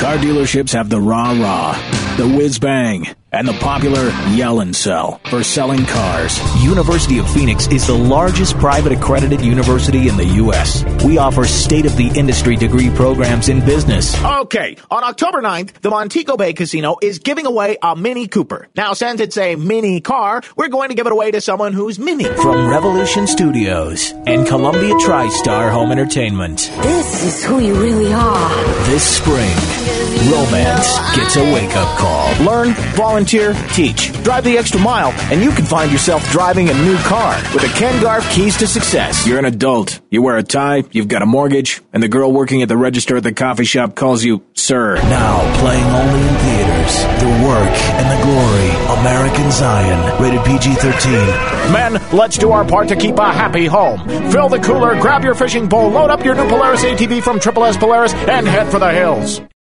Car dealerships have the rah-rah, the whiz-bang, and the popular yell and sell for selling cars. University of Phoenix is the largest private accredited university in the U.S. We offer state-of-the-industry degree programs in business. Okay, on October 9th, the Montego Bay Casino is giving away a Mini Cooper. Now, since it's a mini car, we're going to give it away to someone who's mini. From Revolution Studios and Columbia TriStar Home Entertainment. This is who you really are. This spring, romance gets a wake-up call. Learn, volunteer, teach. Drive the extra mile, and you can find yourself driving a new car with the Ken Garff Keys to Success. You're an adult. You wear a tie, you've got a mortgage, and the girl working at the register at the coffee shop calls you Sir. Now playing only in theaters. The Work and the Glory. American Zion. Rated PG-13. Men, let's do our part to keep a happy home. Fill the cooler, grab your fishing pole, load up your new Polaris ATV from Triple S Polaris, and head for the hills.